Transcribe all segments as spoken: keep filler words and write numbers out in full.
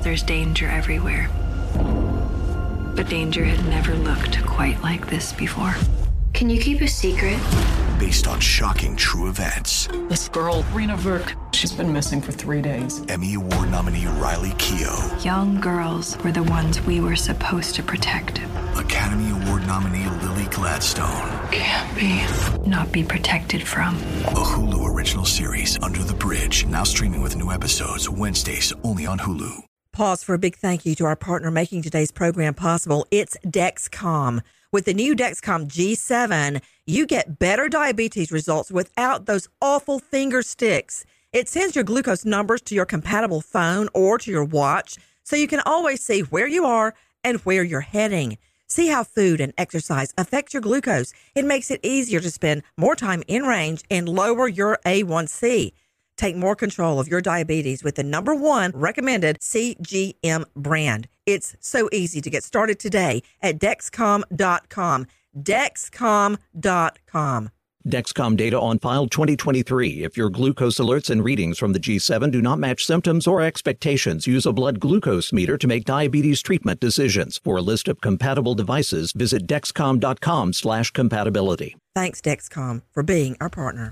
there's danger everywhere. But danger had never looked quite like this before. Can you keep a secret? Based on shocking true events. This girl, Rena Verk, she's been missing for three days. Emmy Award nominee Riley Keough. Young girls were the ones we were supposed to protect. Academy Award nominee Lily Gladstone. Can't be. Not be protected from. A Hulu original series, Under the Bridge, now streaming with new episodes Wednesdays only on Hulu. Pause for a big thank you to our partner making today's program possible. It's Dexcom. With the new Dexcom G seven, you get better diabetes results without those awful finger sticks. It sends your glucose numbers to your compatible phone or to your watch, so you can always see where you are and where you're heading. See how food and exercise affect your glucose. It makes it easier to spend more time in range and lower your A one C. Take more control of your diabetes with the number one recommended C G M brand. It's so easy to get started today at Dexcom dot com. Dexcom dot com. Dexcom data on file twenty twenty-three. If your glucose alerts and readings from the G seven do not match symptoms or expectations, use a blood glucose meter to make diabetes treatment decisions. For a list of compatible devices, visit Dexcom dot com slash compatibility. Thanks, Dexcom, for being our partner.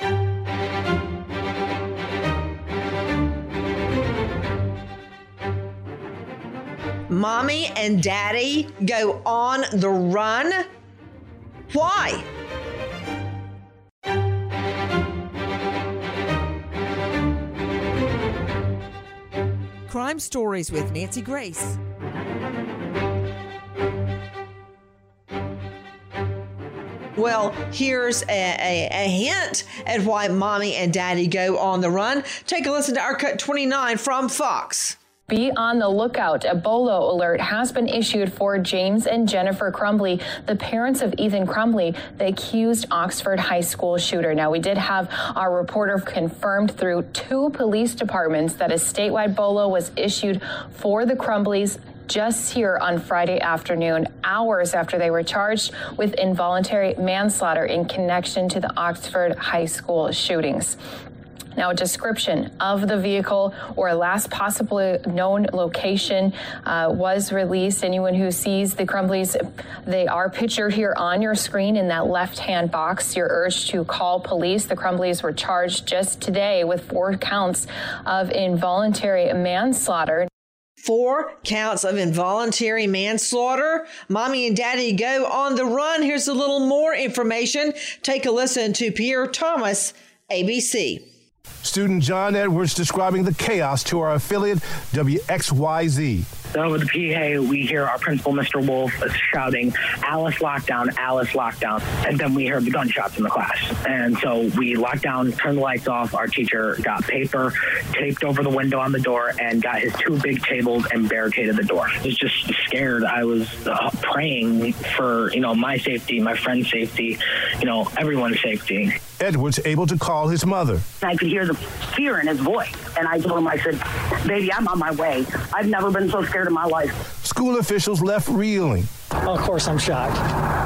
Mommy and Daddy go on the run? Why? Crime Stories with Nancy Grace. Well, here's a, a, a hint at why Mommy and Daddy go on the run. Take a listen to our Cut twenty-nine from Fox. Be on the lookout. A BOLO alert has been issued for James and Jennifer Crumbley, the parents of Ethan Crumbley, the accused Oxford High School shooter. Now, we did have our reporter confirmed through two police departments that a statewide BOLO was issued for the Crumbleys just here on Friday afternoon, hours after they were charged with involuntary manslaughter in connection to the Oxford High School shootings. Now, a description of the vehicle or last possibly known location uh, was released. Anyone who sees the Crumbleys, they are pictured here on your screen in that left-hand box. You're urged to call police. The Crumbleys were charged just today with four counts of involuntary manslaughter. Four counts of involuntary manslaughter. Mommy and Daddy go on the run. Here's a little more information. Take a listen to Pierre Thomas, A B C. Student John Edwards describing the chaos to our affiliate W X Y Z. Over the P A, we hear our principal, Mister Wolf, shouting, "Alice lockdown, Alice lockdown." And then we heard the gunshots in the class. And so we locked down, turned the lights off. Our teacher got paper, taped over the window on the door, and got his two big tables and barricaded the door. I was just scared. I was uh, praying for, you know, my safety, my friend's safety, you know, everyone's safety. Edwards able to call his mother. I could hear the fear in his voice. And I told him, I said, "Baby, I'm on my way. I've never been so scared in my life." School officials left reeling. Of course, I'm shocked.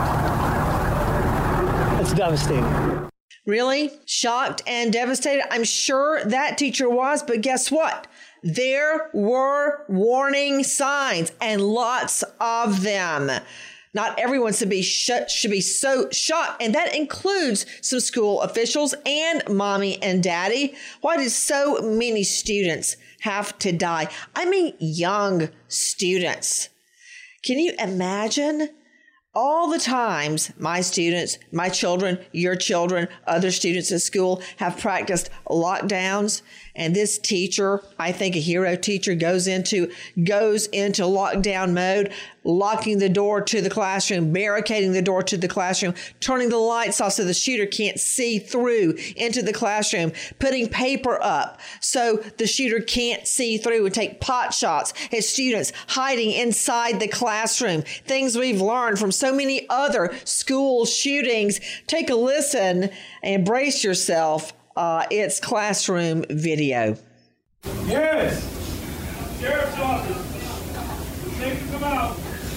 It's devastating. Really? Shocked and devastated? I'm sure that teacher was, but guess what? There were warning signs, and lots of them. Not everyone should be sh- should be so shocked, and that includes some school officials and Mommy and Daddy. Why did so many students have to die? I mean, young students. Can you imagine all the times my students, my children, your children, other students at school have practiced lockdowns? And this teacher, I think a hero teacher, goes into goes into lockdown mode, locking the door to the classroom, barricading the door to the classroom, turning the lights off so the shooter can't see through into the classroom, putting paper up so the shooter can't see through, and take pot shots at students hiding inside the classroom. Things we've learned from so many other school shootings. Take a listen and brace yourself. Uh, it's classroom video. Yes! Sheriff's office. Safe to come out.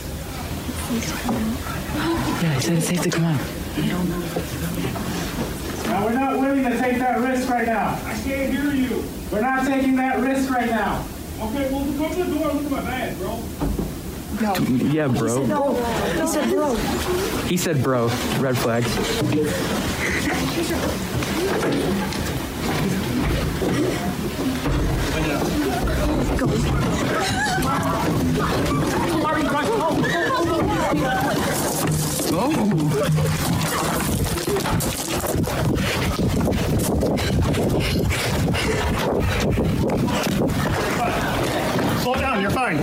Yeah, he said it's safe to come out. Now, we're not willing to take that risk right now. I can't hear you. We're not taking that risk right now. Okay, well, come to the door and look at my bag, bro. No. Yeah, bro. He said bro. He said bro. Red flags. Go. Slow down, you're fine.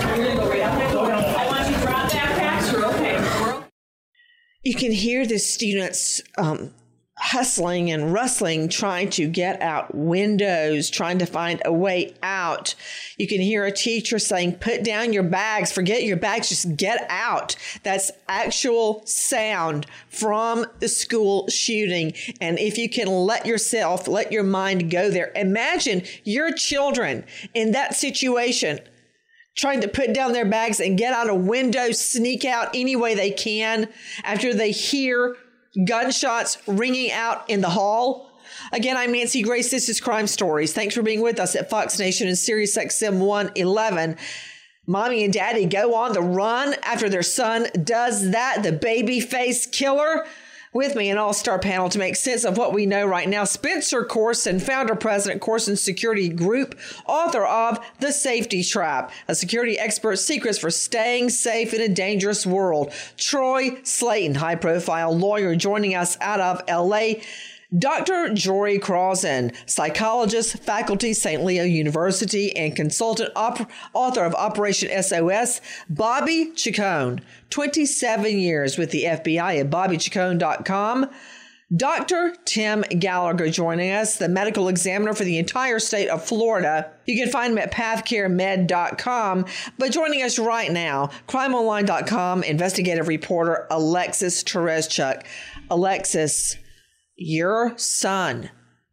I want you to drop backpacks. You're okay. You can hear the students um, hustling and rustling, trying to get out windows, trying to find a way out. You can hear a teacher saying, put down your bags, forget your bags, just get out. That's actual sound from the school shooting. And if you can let yourself, let your mind go there, imagine your children in that situation, trying to put down their bags and get out a window, sneak out any way they can after they hear gunshots ringing out in the hall. Again, I'm Nancy Grace. This is Crime Stories. Thanks for being with us at Fox Nation and Sirius X M one eleven. Mommy and Daddy go on the run after their son does that. The baby face killer. With me, an all-star panel to make sense of what we know right now. Spencer Coursen, founder, president, Coursen Security Group, author of The Safety Trap, a security expert's secrets for staying safe in a dangerous world. Troy Slayton, high-profile lawyer, joining us out of L A. Doctor Jory Crossan, psychologist, faculty, Saint Leo University, and consultant, op- author of Operation S O S. Bobby Chacon, twenty-seven years with the F B I at bobby chacon dot com. Doctor Tim Gallagher joining us, the medical examiner for the entire state of Florida. You can find him at path care med dot com. But joining us right now, crime online dot com investigative reporter Alexis Tereszcuk. Alexis, your son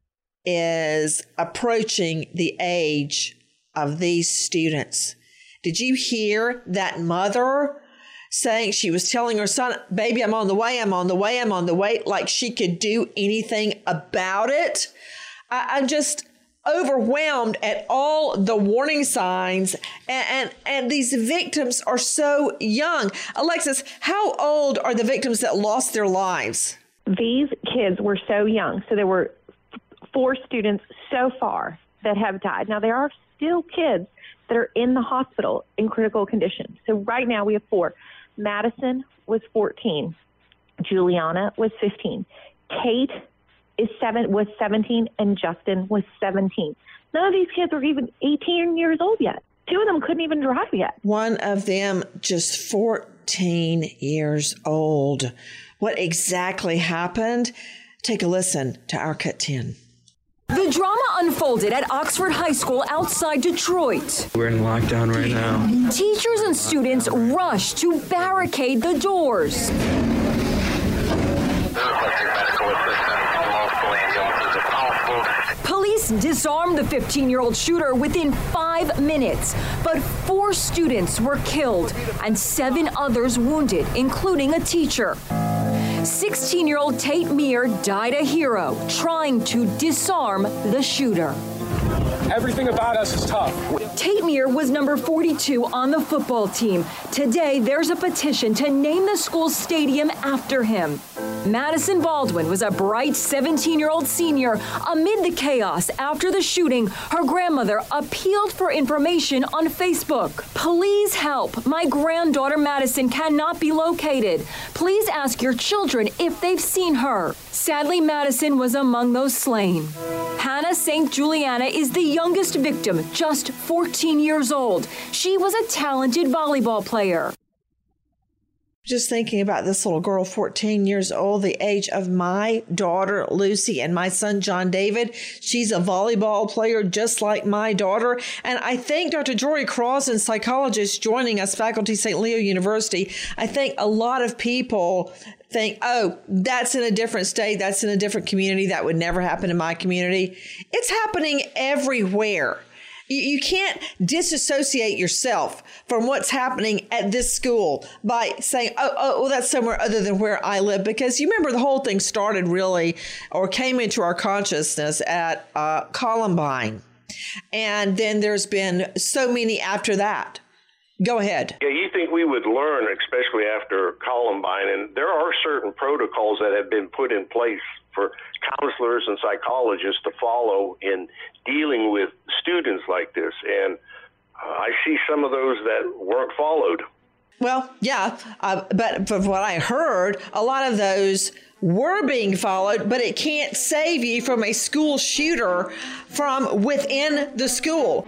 is approaching the age of these students. Did you hear that mother saying, she was telling her son, baby, I'm on the way, I'm on the way, I'm on the way, like she could do anything about it? I, I'm just overwhelmed at all the warning signs, and, and, and these victims are so young. Alexis, how old are the victims that lost their lives? These kids were so young. So there were four students so far that have died. Now, there are still kids that are in the hospital in critical condition. So right now we have four. Madison was fourteen. Juliana was fifteen. Kate is seven was seventeen, and Justin was seventeen. None of these kids are even eighteen years old yet. Two of them couldn't even drive yet. One of them just fourteen years old. What exactly happened? Take a listen to our Cut ten. The drama unfolded at Oxford High School outside Detroit. We're in lockdown right now. Teachers and students rushed to barricade the doors. Police disarmed the fifteen-year-old shooter within five minutes, but four students were killed and seven others wounded, including a teacher. sixteen-year-old Tate Meir died a hero trying to disarm the shooter. Everything about us is tough. Tate Meir was number forty-two on the football team. Today, there's a petition to name the school's stadium after him. Madison Baldwin was a bright seventeen-year-old senior. Amid the chaos after the shooting, her grandmother appealed for information on Facebook. Please help. My granddaughter Madison cannot be located. Please ask your children if they've seen her. Sadly, Madison was among those slain. Hannah Saint Juliana is the youngest victim, just fourteen years old. She was a talented volleyball player. Just thinking about this little girl, fourteen years old, the age of my daughter, Lucy, and my son, John David. She's a volleyball player just like my daughter. And I think Doctor Jory Crossan, psychologist joining us, faculty, Saint Leo University, I think a lot of people think, oh, that's in a different state, that's in a different community, that would never happen in my community. It's happening everywhere. You can't disassociate yourself from what's happening at this school by saying, oh, oh, well, that's somewhere other than where I live. Because you remember the whole thing started really, or came into our consciousness at uh, Columbine. And then there's been so many after that. Go ahead. Yeah, you think we would learn, especially after Columbine, and there are certain protocols that have been put in place for counselors and psychologists to follow in dealing with students like this. And uh, I see some of those that weren't followed. Well, yeah, uh, but from what I heard, a lot of those were being followed, but it can't save you from a school shooter from within the school.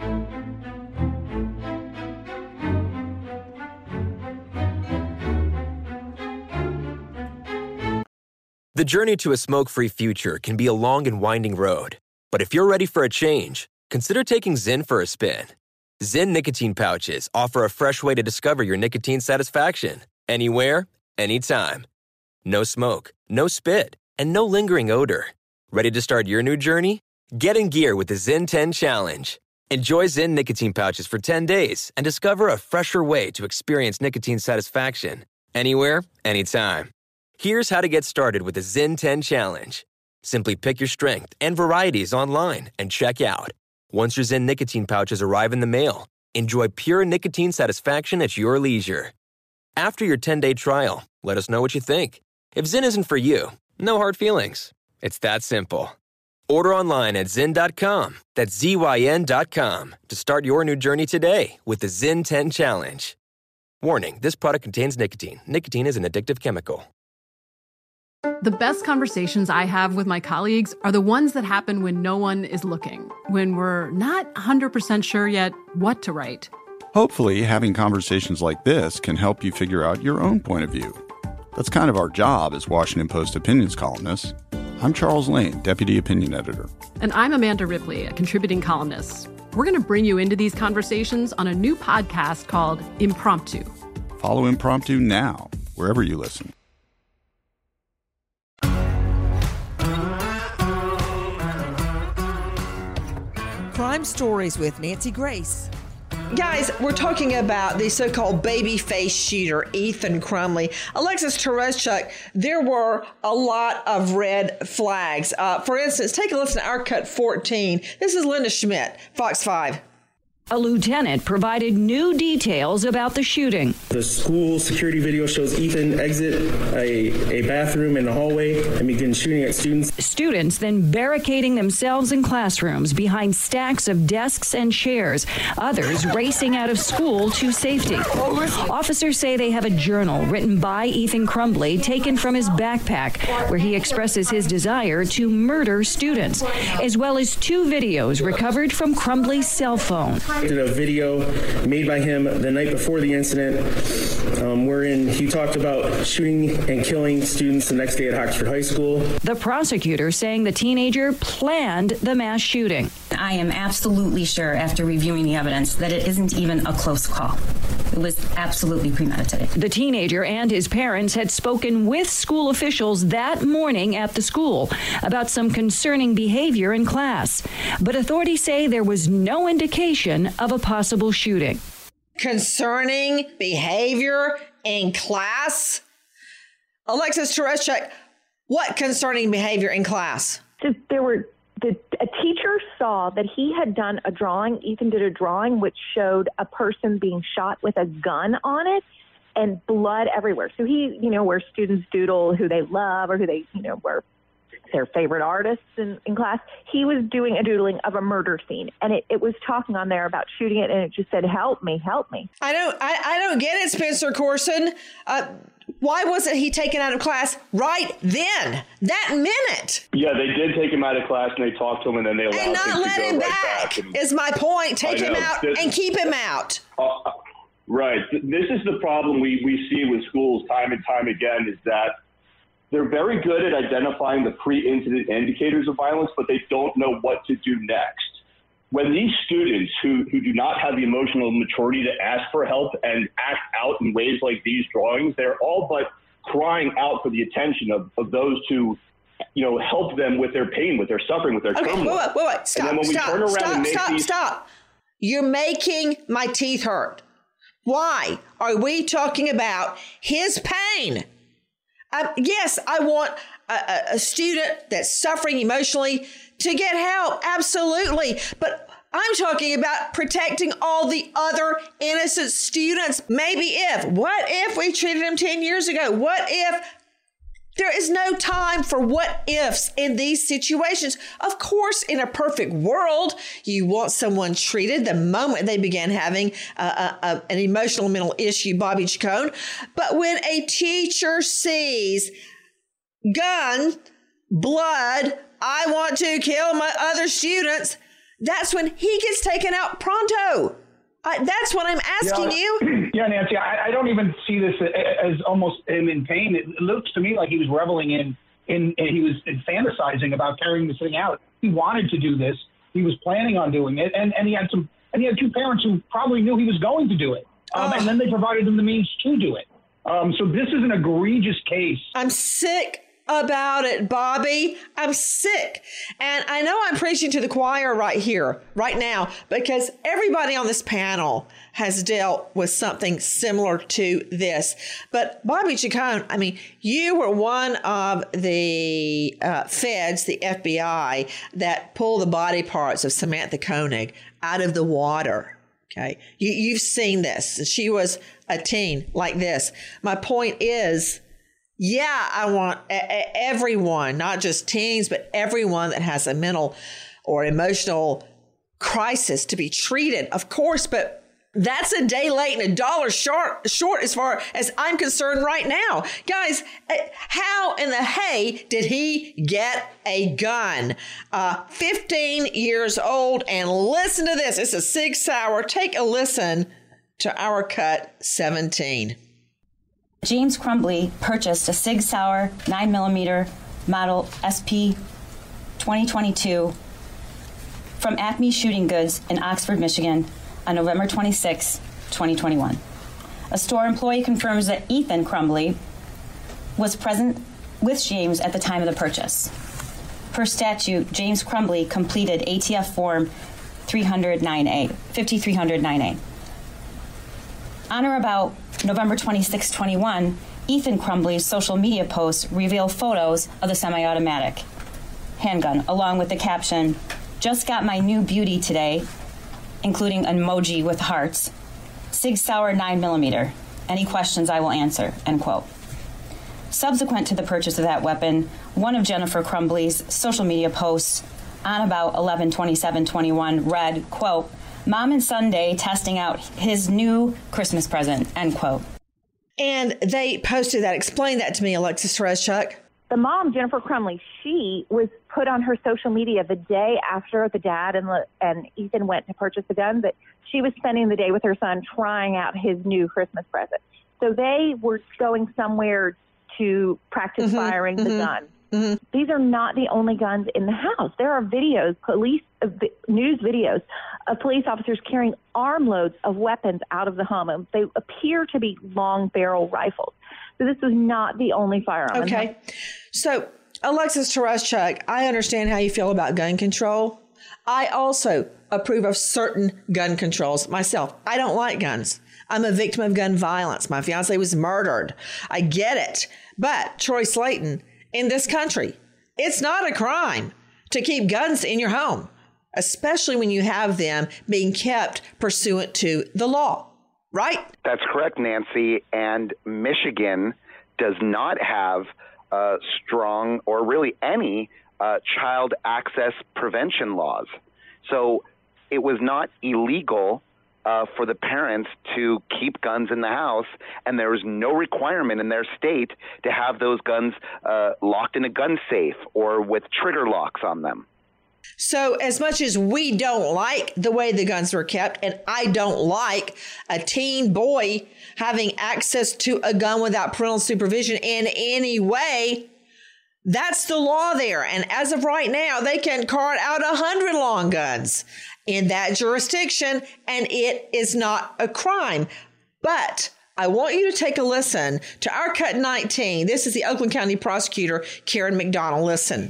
The journey to a smoke-free future can be a long and winding road. But if you're ready for a change, consider taking Zyn for a spin. Zyn nicotine pouches offer a fresh way to discover your nicotine satisfaction. Anywhere, anytime. No smoke, no spit, and no lingering odor. Ready to start your new journey? Get in gear with the Zyn ten Challenge. Enjoy Zyn nicotine pouches for ten days and discover a fresher way to experience nicotine satisfaction. Anywhere, anytime. Here's how to get started with the Zyn ten Challenge. Simply pick your strength and varieties online and check out. Once your Zyn nicotine pouches arrive in the mail, enjoy pure nicotine satisfaction at your leisure. After your ten-day trial, let us know what you think. If Zyn isn't for you, no hard feelings. It's that simple. Order online at zyn dot com, that's Z Y N dot com, to start your new journey today with the Zyn ten Challenge. Warning, this product contains nicotine. Nicotine is an addictive chemical. The best conversations I have with my colleagues are the ones that happen when no one is looking, when we're not one hundred percent sure yet what to write. Hopefully, having conversations like this can help you figure out your own point of view. That's kind of our job as Washington Post opinions columnists. I'm Charles Lane, Deputy Opinion Editor. And I'm Amanda Ripley, a contributing columnist. We're going to bring you into these conversations on a new podcast called Impromptu. Follow Impromptu now, wherever you listen. Crime Stories with Nancy Grace. Guys, we're talking about the so-called baby-face shooter, Ethan Crumbley. Alexis Tereszcuk, there were a lot of red flags. Uh, for instance, take a listen to our cut fourteen. This is Linda Schmidt, Fox five. A lieutenant provided new details about the shooting. The school security video shows Ethan exit a, a bathroom in the hallway and begin shooting at students. Students then barricading themselves in classrooms behind stacks of desks and chairs. Others racing out of school to safety. Officers say they have a journal written by Ethan Crumbley taken from his backpack where he expresses his desire to murder students, as well as two videos recovered from Crumbley's cell phone. Did a video made by him the night before the incident, um, wherein he talked about shooting and killing students the next day at Oxford High School. The prosecutor saying the teenager planned the mass shooting. I am absolutely sure, after reviewing the evidence, that it isn't even a close call. It was absolutely premeditated. The teenager and his parents had spoken with school officials that morning at the school about some concerning behavior in class. But authorities say there was no indication of a possible shooting. Concerning behavior in class? Alexis Tereszcuk, what concerning behavior in class? So there were the, a teacher saw that he had done a drawing. Ethan did a drawing which showed a person being shot with a gun on it and blood everywhere. So he, you know, where students doodle who they love or who they, you know, were their favorite artists in, in class, he was doing a doodling of a murder scene. And it, it was talking on there about shooting it, and it just said, help me, help me. I don't, I, I don't get it, Spencer Courson. Uh, why wasn't he taken out of class right then, that minute? Yeah, they did take him out of class, and they talked to him, and then they allowed and not him let to go him right back, back. And, is my point. Take him out this, and keep him out. Uh, right. This is the problem we, we see with schools time and time again, is that they're very good at identifying the pre-incident indicators of violence, but they don't know what to do next. When these students who, who do not have the emotional maturity to ask for help and act out in ways like these drawings, they're all but crying out for the attention of, of those to, you know, help them with their pain, with their suffering, with their okay, turmoil. Wait, wait, wait, stop, and then when we stop, turn around stop, and make stop, these- stop. You're making my teeth hurt. Why are we talking about his pain? Uh, yes, I want a, a student that's suffering emotionally to get help. Absolutely. But I'm talking about protecting all the other innocent students. Maybe if, what if we treated him ten years ago? What if? There is no time for what ifs in these situations. Of course, in a perfect world, you want someone treated the moment they began having a, a, a, an emotional mental issue, Bobby Chacon. But when a teacher sees gun, blood, I want to kill my other students, that's when he gets taken out pronto. Uh, that's what I'm asking yeah, you. Yeah, Nancy, I, I don't even see this as almost him in pain. It looks to me like he was reveling in, in, in he was fantasizing about carrying this thing out. He wanted to do this. He was planning on doing it. And, and he had some, and he had two parents who probably knew he was going to do it. Um, oh. And then they provided him the means to do it. Um, so this is an egregious case. I'm sick about it, Bobby. I'm sick. And I know I'm preaching to the choir right here, right now, because everybody on this panel has dealt with something similar to this. But Bobby Chacon, I mean, you were one of the uh, feds, the F B I, that pulled the body parts of Samantha Koenig out of the water. Okay. You, you've seen this. She was a teen like this. My point is, yeah, I want everyone, not just teens, but everyone that has a mental or emotional crisis to be treated, of course, but that's a day late and a dollar short, short as far as I'm concerned right now. Guys, how in the hay did he get a gun? Uh, fifteen years old, and listen to this. It's a Sig Sauer. Take a listen to our cut seventeen. James Crumbley purchased a Sig Sauer nine millimeter model S P twenty twenty-two from Acme Shooting Goods in Oxford, Michigan on November twenty-sixth, twenty twenty-one. A store employee confirms that Ethan Crumbley was present with James at the time of the purchase. Per statute, James Crumbley completed A T F Form three hundred nine A, fifty-three hundred nine A. On or about November twenty-sixth, twenty-one, Ethan Crumbley's social media posts reveal photos of the semi-automatic handgun, along with the caption, "Just got my new beauty today," including an emoji with hearts, "Sig Sauer nine millimeter. Any questions I will answer," end quote. Subsequent to the purchase of that weapon, one of Jennifer Crumbley's social media posts on about eleven twenty-seven twenty-one read, quote, "Mom and Sunday testing out his new Christmas present," end quote. And they posted that. Explain that to me, Alexis Tereszcuk. The mom, Jennifer Crumbley, she was put on her social media the day after the dad and, the, and Ethan went to purchase the gun, that she was spending the day with her son trying out his new Christmas present. So they were going somewhere to practice mm-hmm, firing mm-hmm. the gun. Mm-hmm. These are not the only guns in the house. There are videos, police uh, news videos of police officers carrying armloads of weapons out of the home. And they appear to be long barrel rifles. So this is not the only firearm. Okay. So, Alexis Tereszcuk, I understand how you feel about gun control. I also approve of certain gun controls myself. I don't like guns. I'm a victim of gun violence. My fiance was murdered. I get it. But Troy Slayton, in this country, it's not a crime to keep guns in your home, especially when you have them being kept pursuant to the law, right? That's correct, Nancy. And Michigan does not have uh, strong or really any uh, child access prevention laws. So it was not illegal Uh, for the parents to keep guns in the house, and there was no requirement in their state to have those guns uh, locked in a gun safe or with trigger locks on them. So as much as we don't like the way the guns were kept, and I don't like a teen boy having access to a gun without parental supervision in any way, that's the law there. And as of right now, they can cart out a hundred long guns in that jurisdiction, and it is not a crime. But I want you to take a listen to our cut nineteen. This is the Oakland County prosecutor, Karen McDonald. Listen.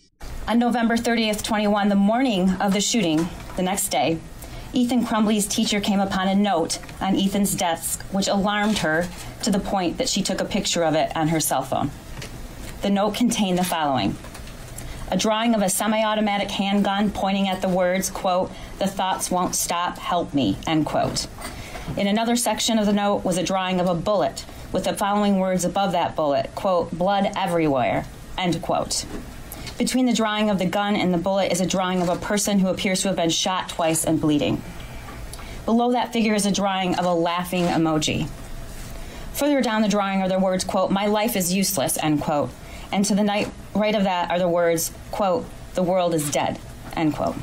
On November thirtieth, twenty-one, the morning of the shooting, the next day, Ethan Crumbley's teacher came upon a note on Ethan's desk, which alarmed her to the point that she took a picture of it on her cell phone. The note contained the following: a drawing of a semi-automatic handgun pointing at the words, quote, "The thoughts won't stop, help me," end quote. In another section of the note was a drawing of a bullet with the following words above that bullet, quote, "Blood everywhere," end quote. Between the drawing of the gun and the bullet is a drawing of a person who appears to have been shot twice and bleeding. Below that figure is a drawing of a laughing emoji. Further down the drawing are the words, quote, "My life is useless," end quote. And to the night, right of that are the words, quote, "The world is dead," end quote.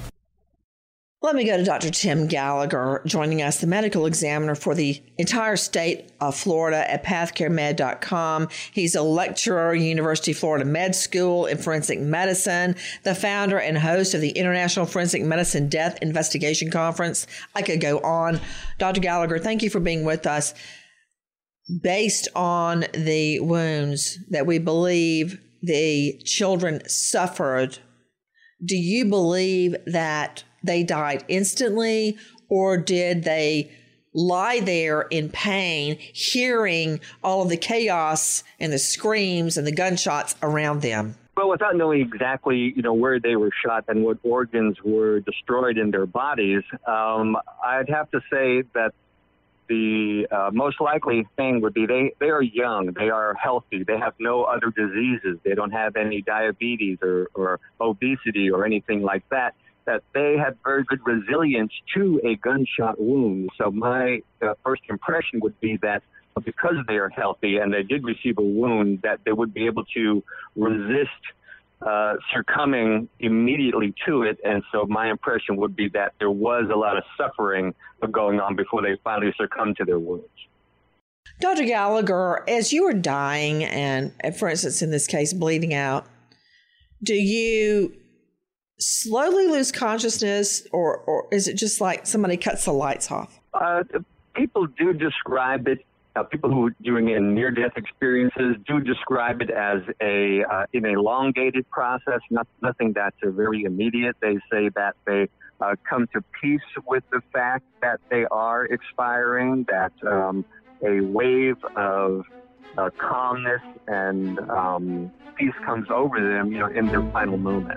Let me go to Doctor Tim Gallagher, joining us, the medical examiner for the entire state of Florida at path care med dot com. He's a lecturer, University of Florida Med School in forensic medicine, the founder and host of the International Forensic Medicine Death Investigation Conference. I could go on. Doctor Gallagher, thank you for being with us. Based on the wounds that we believe the children suffered, do you believe that they died instantly, or did they lie there in pain, hearing all of the chaos and the screams and the gunshots around them? Well, without knowing exactly, you know, where they were shot and what organs were destroyed in their bodies, um, I'd have to say that the uh, most likely thing would be they, they are young, they are healthy, they have no other diseases, they don't have any diabetes or, or obesity or anything like that, that they had very good resilience to a gunshot wound. So my uh, first impression would be that because they are healthy and they did receive a wound, that they would be able to resist uh, succumbing immediately to it. And so my impression would be that there was a lot of suffering going on before they finally succumbed to their wounds. Doctor Gallagher, as you were dying and, for instance, in this case, bleeding out, do you slowly lose consciousness, or, or is it just like somebody cuts the lights off? Uh, people do describe it. Uh, people who are doing near-death experiences do describe it as a uh, an elongated process, not, nothing that's uh, very immediate. They say that they uh, come to peace with the fact that they are expiring, that um, a wave of uh, calmness and um, peace comes over them, you know, in their final moment.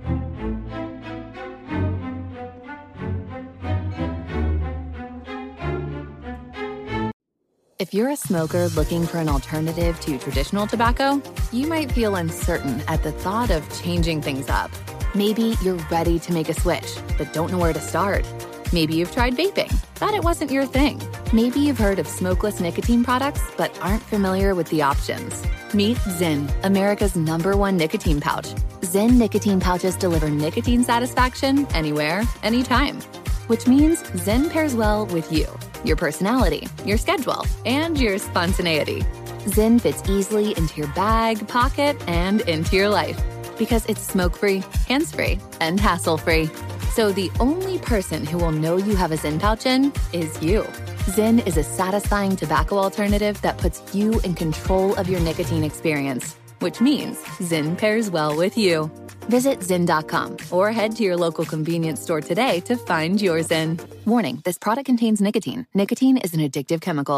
If you're a smoker looking for an alternative to traditional tobacco, you might feel uncertain at the thought of changing things up. Maybe you're ready to make a switch, but don't know where to start. Maybe you've tried vaping, thought it wasn't your thing. Maybe you've heard of smokeless nicotine products, but aren't familiar with the options. Meet Zyn, America's number one nicotine pouch. Zyn nicotine pouches deliver nicotine satisfaction anywhere, anytime. Which means Zyn pairs well with you, your personality, your schedule, and your spontaneity. Zyn fits easily into your bag, pocket, and into your life because it's smoke-free, hands-free, and hassle-free. So the only person who will know you have a Zyn pouch in is you. Zyn is a satisfying tobacco alternative that puts you in control of your nicotine experience, which means Zyn pairs well with you. Visit Zyn dot com or head to your local convenience store today to find your Zyn. Warning, this product contains nicotine. Nicotine is an addictive chemical.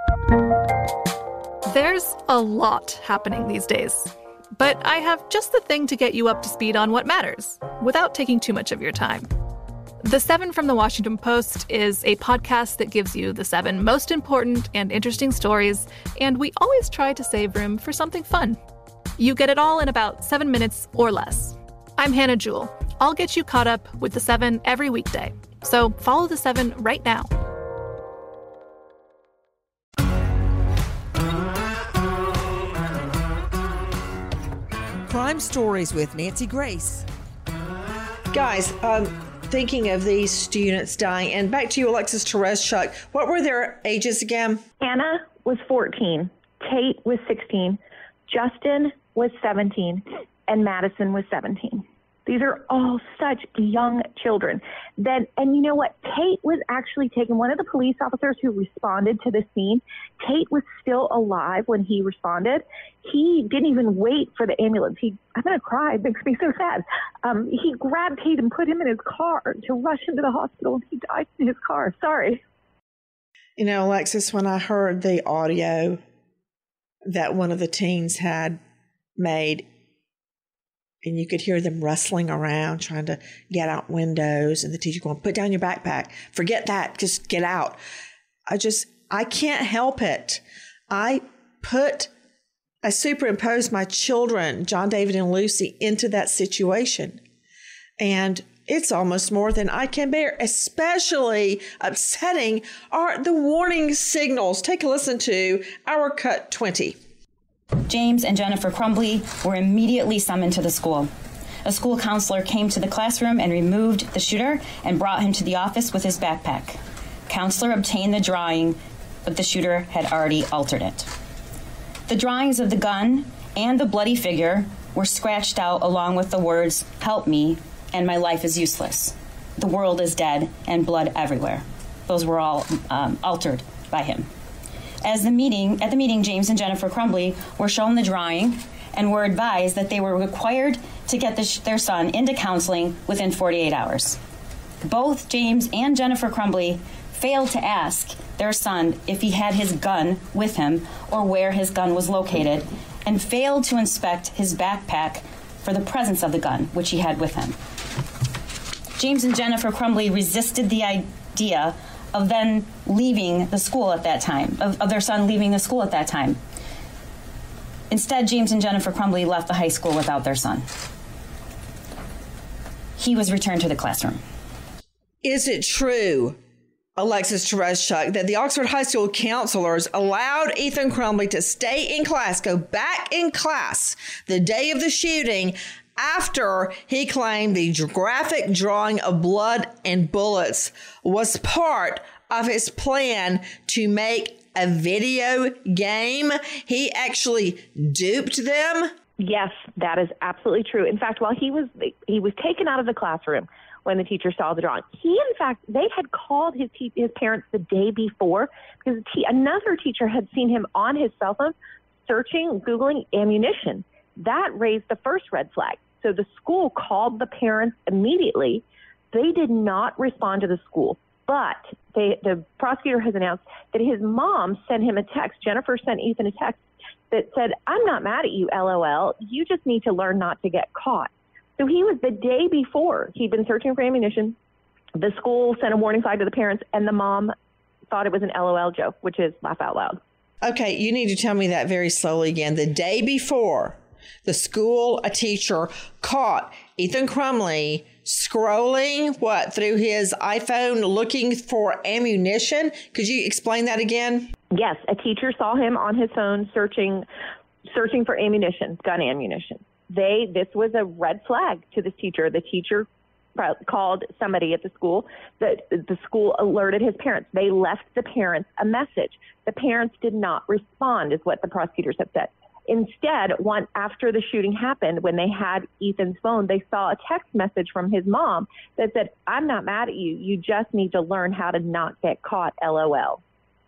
There's a lot happening these days, but I have just the thing to get you up to speed on what matters without taking too much of your time. The Seven from the Washington Post is a podcast that gives you the seven most important and interesting stories, and we always try to save room for something fun. You get it all in about seven minutes or less. I'm Hannah Jewell. I'll get you caught up with The Seven every weekday. So follow The Seven right now. Crime Stories with Nancy Grace. Guys, um, thinking of these students dying, and back to you, Alexis Tereszcuk, what were their ages again? Anna was fourteen, Kate was sixteen, Justin was seventeen, and Madison was seventeen. These are all such young children. Then, and you know what? Kate was actually taken. One of the police officers who responded to the scene, Kate was still alive when he responded. He didn't even wait for the ambulance. He, I'm going to cry. It makes me so sad. Um, he grabbed Kate and put him in his car to rush into the hospital, and he died in his car. Sorry. You know, Alexis, when I heard the audio that one of the teens had made, And you could hear them rustling around, trying to get out windows, and the teacher going, put down your backpack. Forget that. Just get out. I just, I can't help it. I put, I superimposed my children, John David and Lucy, into that situation. And it's almost more than I can bear. Especially upsetting are the warning signals. Take a listen to our cut twenty. James and Jennifer Crumbly were immediately summoned to the school. A school counselor came to the classroom and removed the shooter and brought him to the office with his backpack. Counselor obtained the drawing, but the shooter had already altered it. The drawings of the gun and the bloody figure were scratched out along with the words, "Help me," and "My life is useless." "The world is dead," and "blood everywhere." Those were all um, altered by him. As the meeting, at the meeting, James and Jennifer Crumbly were shown the drawing and were advised that they were required to get the sh- their son into counseling within forty-eight hours. Both James and Jennifer Crumbly failed to ask their son if he had his gun with him or where his gun was located, and failed to inspect his backpack for the presence of the gun, which he had with him. James and Jennifer Crumbly resisted the idea of then leaving the school at that time, of, of their son leaving the school at that time. Instead, James and Jennifer Crumbly left the high school without their son. He was returned to the classroom. Is it true, Alexis Tereszcuk, that the Oxford High School counselors allowed Ethan Crumbly to stay in class, go back in class the day of the shooting, after he claimed the graphic drawing of blood and bullets was part of his plan to make a video game? He actually duped them? Yes, that is absolutely true. In fact, while he was he was taken out of the classroom when the teacher saw the drawing, he, in fact, they had called his te- his parents the day before because te- another teacher had seen him on his cell phone searching, Googling ammunition. That raised the first red flag. So the school called the parents immediately. They did not respond to the school, but they, the prosecutor has announced that his mom sent him a text. Jennifer sent Ethan a text that said, "I'm not mad at you, LOL. You just need to learn not to get caught." So he was, the day before, he'd been searching for ammunition. The school sent a warning flag to the parents, and the mom thought it was an LOL joke, which is laugh out loud. Okay, you need to tell me that very slowly again. The day before, the school, a teacher, caught Ethan Crumbly scrolling, what, through his iPhone looking for ammunition? Could you explain that again? Yes, a teacher saw him on his phone searching searching for ammunition, gun ammunition. They this was a red flag to this teacher. The teacher called somebody at the school. The, the school alerted his parents. They left the parents a message. The parents did not respond, is what the prosecutors have said. Instead, one after the shooting happened, when they had Ethan's phone, they saw a text message from his mom that said, "I'm not mad at you. You just need to learn how to not get caught, LOL."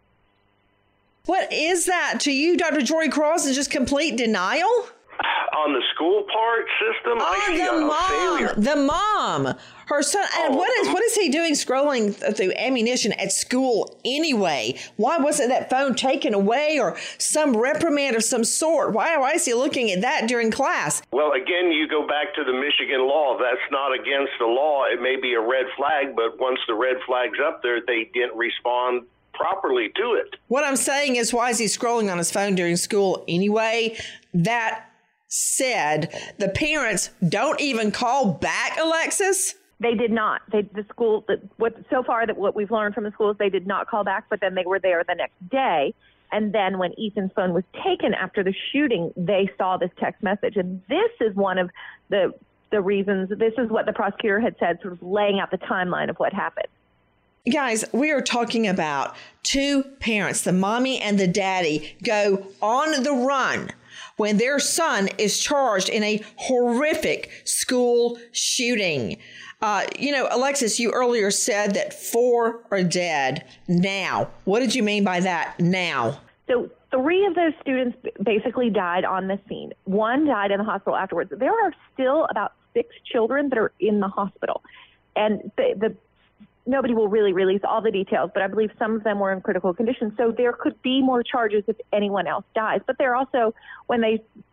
What is that to you, Doctor Jory Cross? Is just complete denial? On the school part system, oh, I see the a, a mom, failure. The mom, her son. And oh, what is what is he doing scrolling through ammunition at school anyway? Why wasn't that phone taken away or some reprimand of some sort? Why, why is he looking at that during class? Well, again, you go back to the Michigan law. That's not against the law. It may be a red flag, but once the red flag's up there, they didn't respond properly to it. What I'm saying is, why is he scrolling on his phone during school anyway? That said, the parents don't even call back, Alexis? They did not. They, the school, what so far that what we've learned from the schools, they did not call back, but then they were there the next day. And then when Ethan's phone was taken after the shooting, they saw this text message. And this is one of the the reasons, this is what the prosecutor had said, sort of laying out the timeline of what happened. Guys, we are talking about two parents, the mommy and the daddy, go on the run when their son is charged in a horrific school shooting. Uh, you know, Alexis, you earlier said that four are dead now. What did you mean by that, now? So three of those students basically died on the scene. One died in the hospital afterwards. There are still about six children that are in the hospital. And the, the nobody will really release all the details, but I believe some of them were in critical condition. So there could be more charges if anyone else dies. But they're also, when they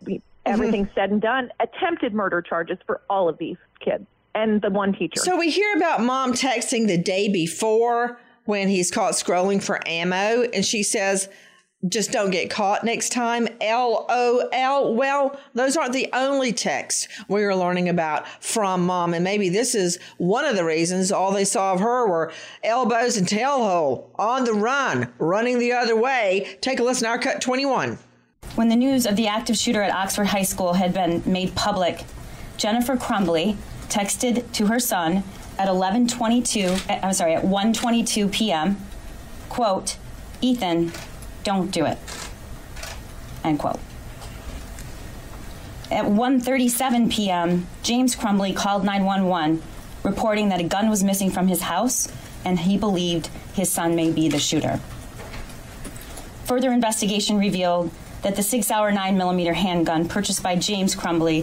everything's said and done, attempted murder charges for all of these kids and the one teacher. So we hear about mom texting the day before when he's caught scrolling for ammo, and she says, just don't get caught next time. L O L. Well, those aren't the only texts we are learning about from mom. And maybe this is one of the reasons all they saw of her were elbows and tailhole, on the run, running the other way. Take a listen to our cut twenty-one. When the news of the active shooter at Oxford High School had been made public, Jennifer Crumbly texted to her son at eleven twenty-two, I'm sorry, at one twenty-two p.m., quote, Ethan, don't do it, end quote. At one thirty-seven p.m., James Crumbly called nine one one, reporting that a gun was missing from his house and he believed his son may be the shooter. Further investigation revealed that the Sig Sauer nine millimeter handgun purchased by James Crumbly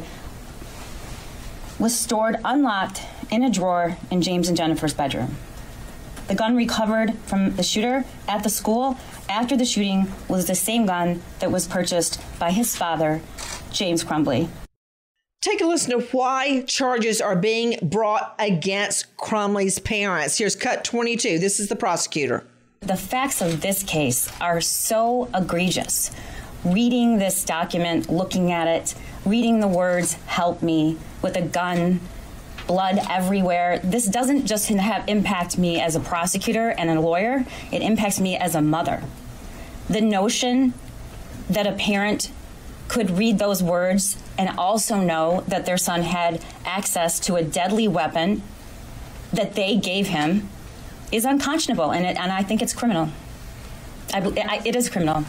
was stored unlocked in a drawer in James and Jennifer's bedroom. The gun recovered from the shooter at the school after the shooting was the same gun that was purchased by his father, James Crumbly. Take a listen to why charges are being brought against Crumbly's parents. Here's cut twenty-two. This is the prosecutor. The facts of this case are so egregious. Reading this document, looking at it, reading the words, help me, with a gun, blood everywhere. This doesn't just have impact me as a prosecutor and a lawyer, it impacts me as a mother. The notion that a parent could read those words and also know that their son had access to a deadly weapon that they gave him is unconscionable, and, it, and I think it's criminal. I, I, it is criminal.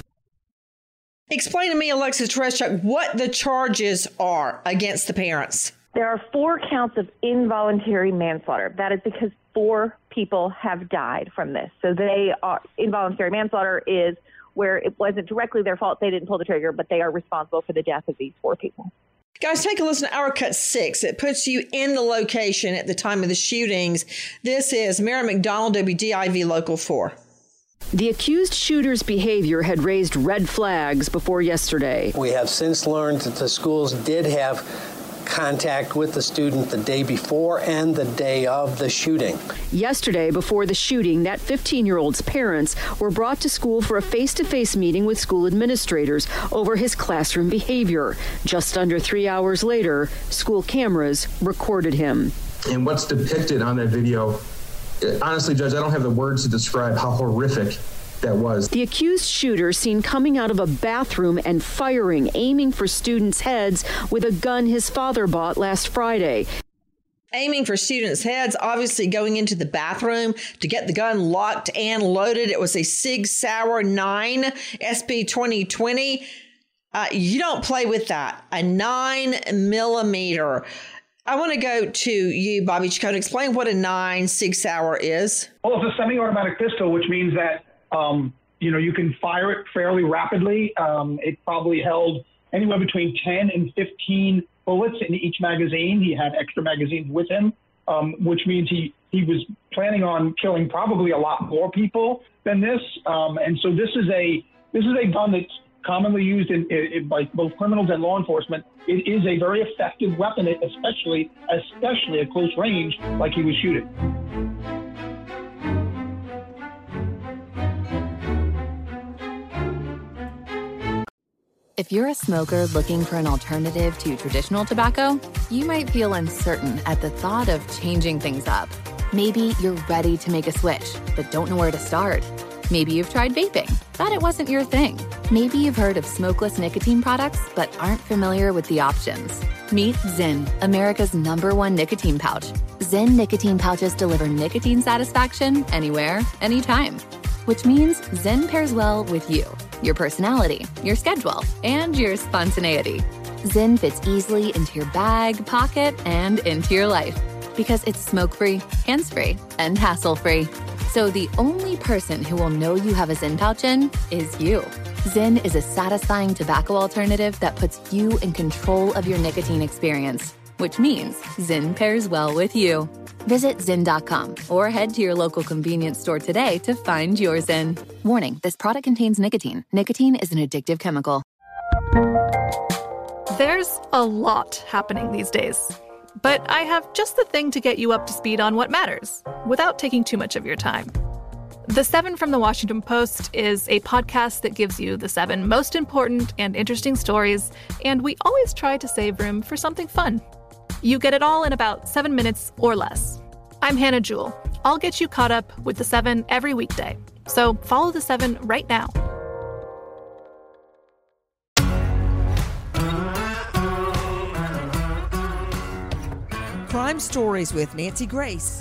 Explain to me, Alexis Tereszcuk, what the charges are against the parents. There are four counts of involuntary manslaughter. That is because four people have died from this. So they are involuntary manslaughter is where it wasn't directly their fault. They didn't pull the trigger, but they are responsible for the death of these four people. Guys, take a listen to our cut six. It puts you in the location at the time of the shootings. This is Mary McDonald, W D I V Local four. The accused shooter's behavior had raised red flags before yesterday. We have since learned that the schools did have contact with the student the day before and the day of the shooting. Yesterday, before the shooting, that fifteen-year-old's parents were brought to school for a face-to-face meeting with school administrators over his classroom behavior. Just under three hours later, school cameras recorded him. And what's depicted on that video, honestly, Judge, I don't have the words to describe how horrific that was. The accused shooter seen coming out of a bathroom and firing, aiming for students' heads with a gun his father bought last Friday. Aiming for students' heads, obviously going into the bathroom to get the gun locked and loaded. It was a Sig Sauer nine S P twenty twenty. Uh, you don't play with that. A nine millimeter. I want to go to you, Bobby Chacon. Explain what a nine Sig Sauer is. Well, it's a semi-automatic pistol, which means that, um, you know, you can fire it fairly rapidly. Um, it probably held anywhere between ten and fifteen bullets in each magazine. He had extra magazines with him, um, which means he, he was planning on killing probably a lot more people than this. Um, and so this is a this is a gun that's commonly used in, in, by both criminals and law enforcement. It is a very effective weapon, especially especially at close range, like he was shooting. If you're a smoker looking for an alternative to traditional tobacco, you might feel uncertain at the thought of changing things up. Maybe you're ready to make a switch, but don't know where to start. Maybe you've tried vaping, thought it wasn't your thing. Maybe you've heard of smokeless nicotine products, but aren't familiar with the options. Meet Zyn, America's number one nicotine pouch. Zyn nicotine pouches deliver nicotine satisfaction anywhere, anytime. Which means Zyn pairs well with you, your personality, your schedule, and your spontaneity. Zyn fits easily into your bag, pocket, and into your life because it's smoke-free, hands-free, and hassle-free. So the only person who will know you have a Zyn pouch in is you. Zyn is a satisfying tobacco alternative that puts you in control of your nicotine experience, which means Zyn pairs well with you. Visit Zyn dot com or head to your local convenience store today to find your Zyn. Warning, this product contains nicotine. Nicotine is an addictive chemical. There's a lot happening these days, but I have just the thing to get you up to speed on what matters without taking too much of your time. The Seven from the Washington Post is a podcast that gives you the seven most important and interesting stories, and we always try to save room for something fun. You get it all in about seven minutes or less. I'm Hannah Jewell. I'll get you caught up with the Seven every weekday. So follow the Seven right now. Crime Stories with Nancy Grace.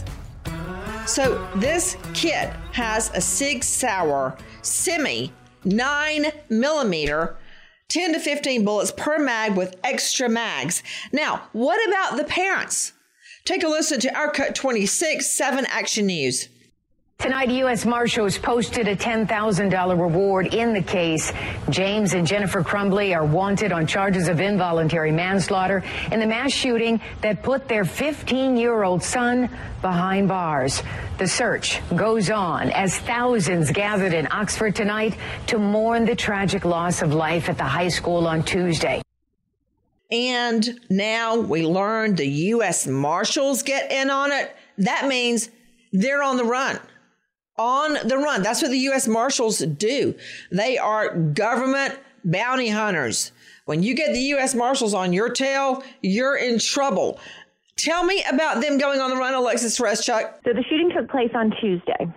So this kit has a Sig Sauer semi nine millimeter, ten to fifteen bullets per mag with extra mags. Now, what about the parents? Take a listen to our Cut twenty-six, seven Action News. Tonight, U S Marshals posted a ten thousand dollars reward in the case. James and Jennifer Crumbly are wanted on charges of involuntary manslaughter in the mass shooting that put their fifteen-year-old son behind bars. The search goes on as thousands gathered in Oxford tonight to mourn the tragic loss of life at the high school on Tuesday. And now we learned the U S Marshals get in on it. That means they're on the run. On the run. That's what the U S Marshals do. They are government bounty hunters. When you get the U S Marshals on your tail, you're in trouble. Tell me about them going on the run, Alexis Tereszcuk. So the shooting took place on Tuesday.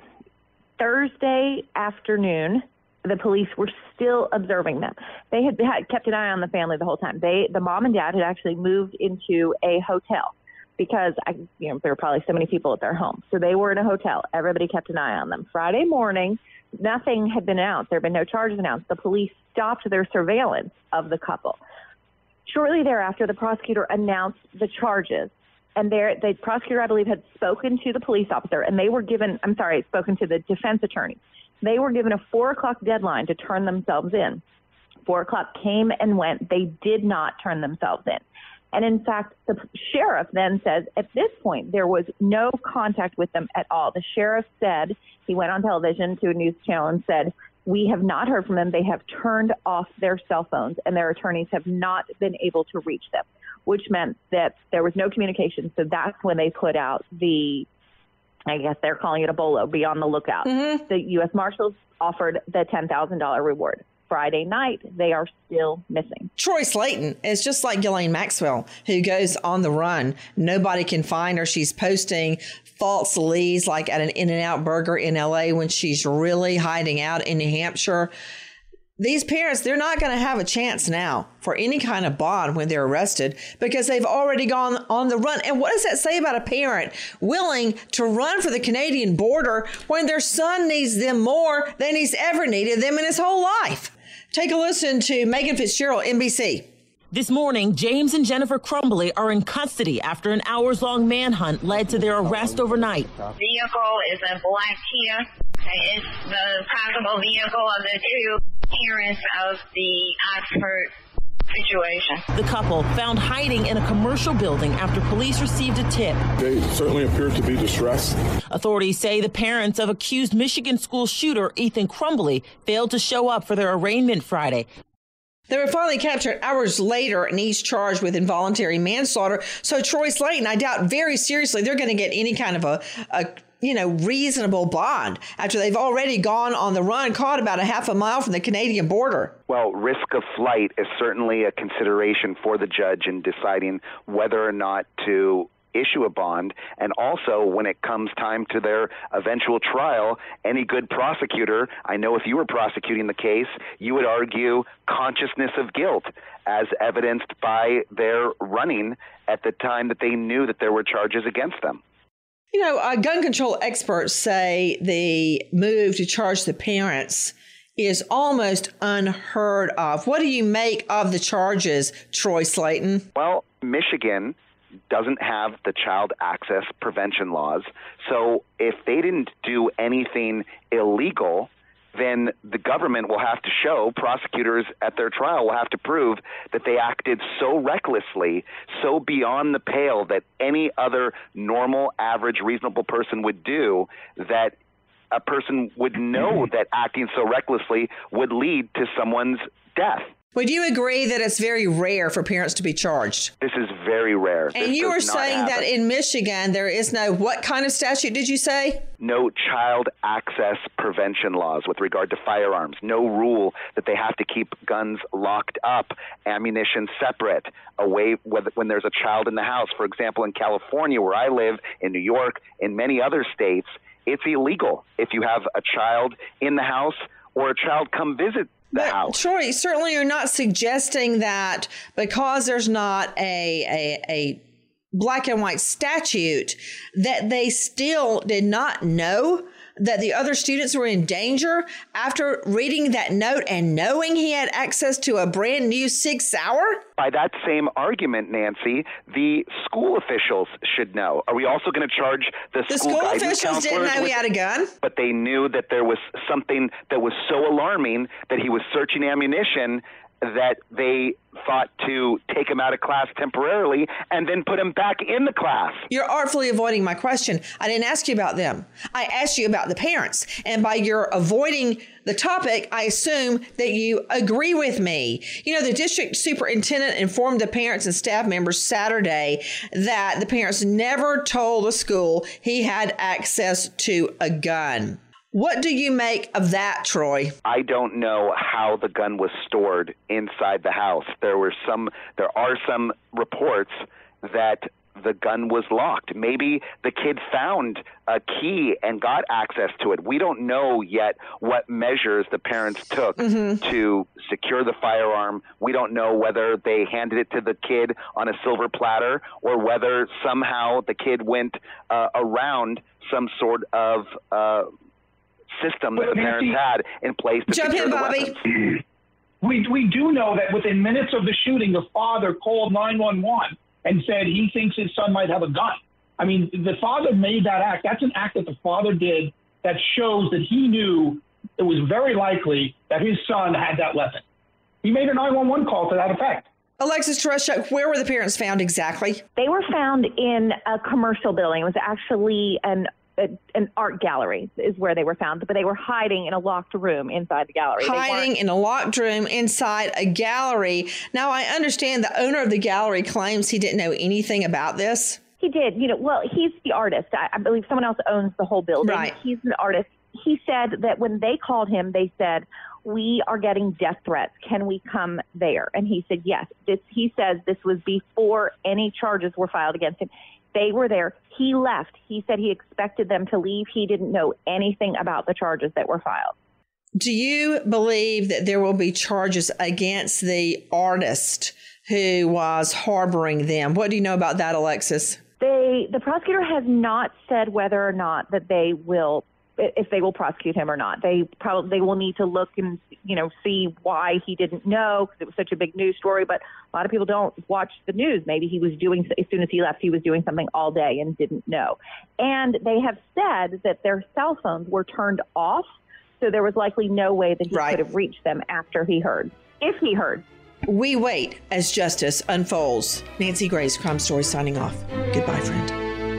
Thursday afternoon, the police were still observing them. They had, had kept an eye on the family the whole time. They, the mom and dad had actually moved into a hotel because I, you know, there were probably so many people at their home. So they were in a hotel. Everybody kept an eye on them. Friday morning, nothing had been announced. There had been no charges announced. The police stopped their surveillance of the couple. Shortly thereafter, the prosecutor announced the charges. And there, the prosecutor, I believe, had spoken to the police officer, and they were given, I'm sorry, spoken to the defense attorney. They were given a four o'clock deadline to turn themselves in. Four o'clock came and went. They did not turn themselves in. And in fact, the sheriff then says at this point, there was no contact with them at all. The sheriff said, he went on television to a news channel and said, we have not heard from them. They have turned off their cell phones and their attorneys have not been able to reach them, which meant that there was no communication. So that's when they put out the, I guess they're calling it a bolo, be on the lookout. Mm-hmm. The U S Marshals offered the ten thousand dollars reward. Friday night, they are still missing. Troy Slayton is just like Ghislaine Maxwell, who goes on the run. Nobody can find her. She's posting false leads like at an In-N-Out Burger in L A when she's really hiding out in New Hampshire. These parents, they're not going to have a chance now for any kind of bond when they're arrested because they've already gone on the run. And what does that say about a parent willing to run for the Canadian border when their son needs them more than he's ever needed them in his whole life? Take a listen to Megan Fitzgerald, N B C. This morning, James and Jennifer Crumbly are in custody after an hours-long manhunt led to their arrest overnight. Vehicle is a black Kia. It's the possible vehicle of the two parents of the Oxford situation. The couple found hiding in a commercial building after police received a tip. They certainly appeared to be distressed. Authorities say the parents of accused Michigan school shooter Ethan Crumbly failed to show up for their arraignment Friday. They were finally captured hours later and each charged with involuntary manslaughter. So Troy Slayton, I doubt very seriously they're going to get any kind of a, a you know, reasonable bond after they've already gone on the run, caught about a half a mile from the Canadian border. Well, risk of flight is certainly a consideration for the judge in deciding whether or not to issue a bond. And also, when it comes time to their eventual trial, any good prosecutor, I know if you were prosecuting the case, you would argue consciousness of guilt as evidenced by their running at the time that they knew that there were charges against them. You know, uh, gun control experts say the move to charge the parents is almost unheard of. What do you make of the charges, Troy Slayton? Well, Michigan doesn't have the child access prevention laws. So if they didn't do anything illegal, then the government will have to show, prosecutors at their trial will have to prove that they acted so recklessly, so beyond the pale that any other normal, average, reasonable person would do, that a person would know that acting so recklessly would lead to someone's death. Would you agree that it's very rare for parents to be charged? This is very rare. And this you were saying happen. that in Michigan, there is no, what kind of statute did you say? No child access prevention laws with regard to firearms. No rule that they have to keep guns locked up, ammunition separate, away when there's a child in the house. For example, in California, where I live, in New York, in many other states, it's illegal if you have a child in the house or a child come visit the but, house. Troy, certainly you're not suggesting that because there's not a, a, a black and white statute that they still did not know that the other students were in danger after reading that note and knowing he had access to a brand new Sig Sauer? By that same argument, Nancy, the school officials should know. Are we also going to charge the, the school, school guidance officials didn't know with, he had a gun? But they knew that there was something that was so alarming that he was searching ammunition that they thought to take him out of class temporarily and then put him back in the class. You're artfully avoiding my question. I didn't ask you about them. I asked you about the parents. And by your avoiding the topic, I assume that you agree with me. You know, the district superintendent informed the parents and staff members Saturday that the parents never told the school he had access to a gun. What do you make of that, Troy? I don't know how the gun was stored inside the house. There were some, there are some reports that the gun was locked. Maybe the kid found a key and got access to it. We don't know yet what measures the parents took mm-hmm. to secure the firearm. We don't know whether they handed it to the kid on a silver platter or whether somehow the kid went uh, around some sort of uh, system that the parents had in place to Jump secure in, the Bobby. weapons. We, we do know that within minutes of the shooting, the father called nine one one and said he thinks his son might have a gun. I mean, the father made that act. That's an act that the father did that shows that he knew it was very likely that his son had that weapon. He made a nine one one call to that effect. Alexis Tereshchuk, where were the parents found exactly? They were found in a commercial building. It was actually an an art gallery is where they were found, but they were hiding in a locked room inside the gallery. Hiding in a locked room inside a gallery. Now, I understand the owner of the gallery claims he didn't know anything about this. He did. You know, well, he's the artist. I, I believe someone else owns the whole building. Right. He's an artist. He said that when they called him, they said, we are getting death threats. Can we come there? And he said, yes. This, he says this was before any charges were filed against him. They were there. He left. He said he expected them to leave. He didn't know anything about the charges that were filed. Do you believe that there will be charges against the artist who was harboring them? What do you know about that, Alexis? They, the prosecutor has not said whether or not that they will, if they will prosecute him or not. They probably they will need to look and, you know, see why he didn't know because it was such a big news story. But a lot of people don't watch the news. Maybe he was doing, as soon as he left, he was doing something all day and didn't know. And they have said that their cell phones were turned off. So there was likely no way that he right. could have reached them after he heard, if he heard. We wait as justice unfolds. Nancy Grace, Crime Story, signing off. Goodbye, friend.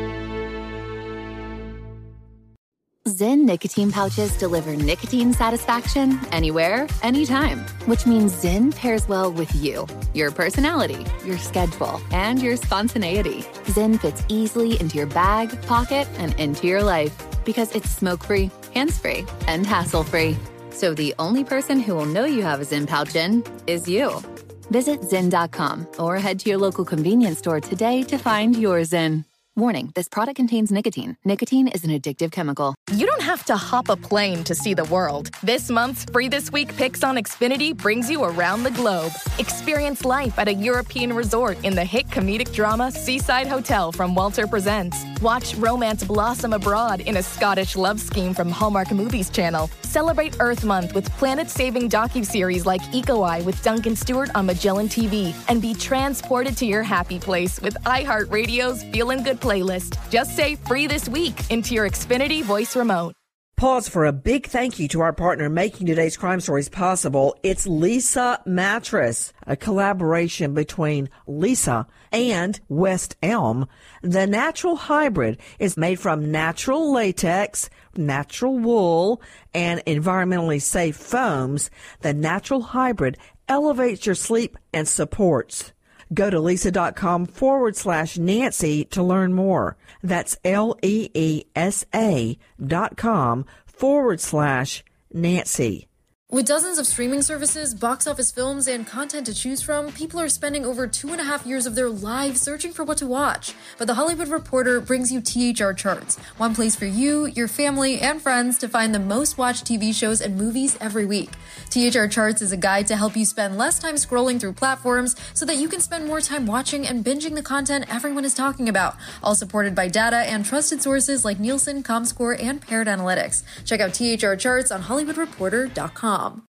Zyn nicotine pouches deliver nicotine satisfaction anywhere, anytime, which means Zyn pairs well with you, your personality, your schedule, and your spontaneity. Zyn fits easily into your bag, pocket, and into your life because it's smoke-free, hands-free, and hassle-free. So the only person who will know you have a Zyn pouch in is you. Visit Zyn dot com or head to your local convenience store today to find your Zyn. Warning, this product contains nicotine. Nicotine is an addictive chemical. You don't have to hop a plane to see the world. This month's Free This Week Picks on Xfinity brings you around the globe. Experience life at a European resort in the hit comedic drama Seaside Hotel from Walter Presents. Watch romance blossom abroad in a Scottish love scheme from Hallmark Movies Channel. Celebrate Earth Month with planet-saving docuseries like Eco Eye with Duncan Stewart on Magellan T V. And be transported to your happy place with iHeartRadio's Feelin' Good playlist. Just say free this week into your Xfinity voice remote. Pause for a big thank you to our partner making today's crime stories possible. It's Leesa Mattress, a collaboration between Leesa and West Elm. The natural hybrid is made from natural latex, natural wool, and environmentally safe foams. The natural hybrid elevates your sleep and supports. Go to Leesa.com forward slash Nancy to learn more. That's L-E-E-S-A dot com forward slash Nancy. With dozens of streaming services, box office films, and content to choose from, people are spending over two and a half years of their lives searching for what to watch. But The Hollywood Reporter brings you T H R Charts, one place for you, your family, and friends to find the most watched T V shows and movies every week. T H R Charts is a guide to help you spend less time scrolling through platforms so that you can spend more time watching and binging the content everyone is talking about, all supported by data and trusted sources like Nielsen, ComScore, and Paired Analytics. Check out T H R Charts on Hollywood Reporter dot com.